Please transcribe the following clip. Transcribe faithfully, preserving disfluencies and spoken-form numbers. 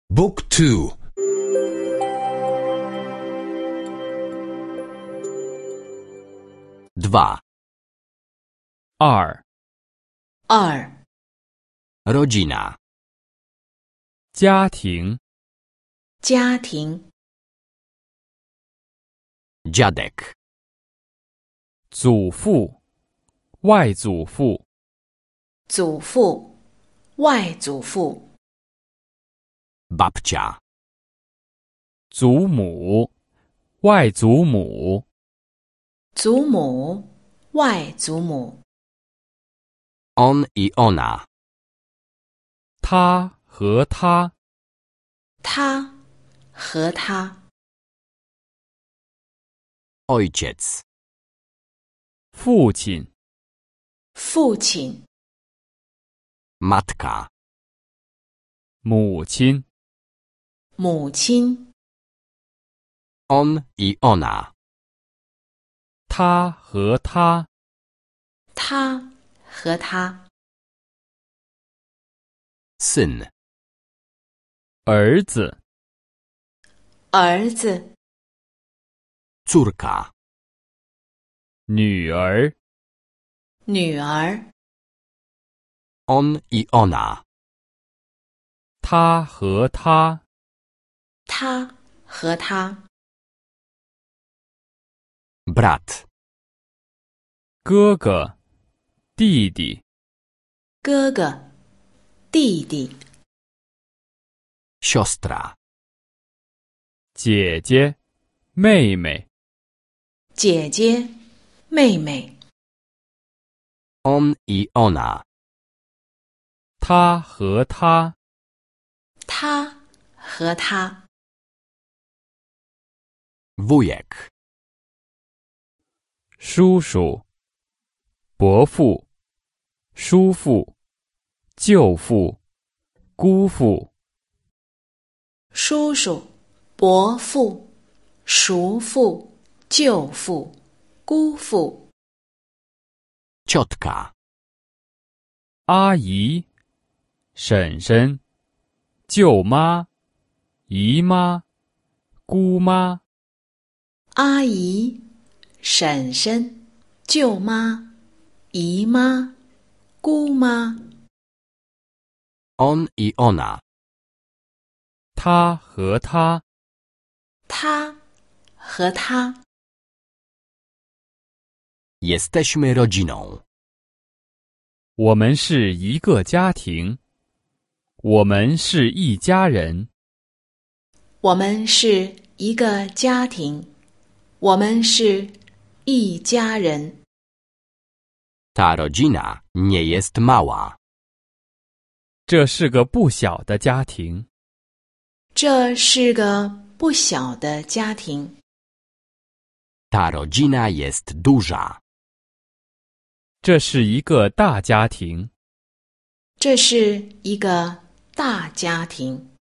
Book two. 2. 二， 二， Rodzina. 家庭， 家庭， Dziadek. 祖父，外祖父， 祖父，外祖父， Babcia. 祖母，外祖母， 祖母，外祖母， On i ona. 他和他， 他和他， Ojciec. 父亲， 父亲， Matka. 母亲， 母亲， On i ona. 他和他， 他和他， Syn. 儿子， 儿子， Córka. 女儿， 女儿， On i ona. 他和他， 他和他， Brat. 哥哥，弟弟， 哥哥，弟弟， Siostra. 姐姐，妹妹， 姐姐，妹妹， On i ona. 他和他， 他和他， Wujek. 叔叔，伯父，叔父，舅父，姑父， 叔叔，伯父，叔父，舅父，姑父， Ciotka. 阿姨，婶婶，舅妈，姨妈，姑妈， 阿姨，婶婶，舅妈，姨妈，姑妈， On i ona. 他和他， 他和他， Jesteśmy rodziną. 我们是一个家庭，我们是一家人， 我们是一个家庭，我们是一家人。 Ta rodzina nie jest mała. 这是个不小的家庭， 这是个不小的家庭， Ta rodzina jest duża. 这是一个大家庭。 这是一个大家庭。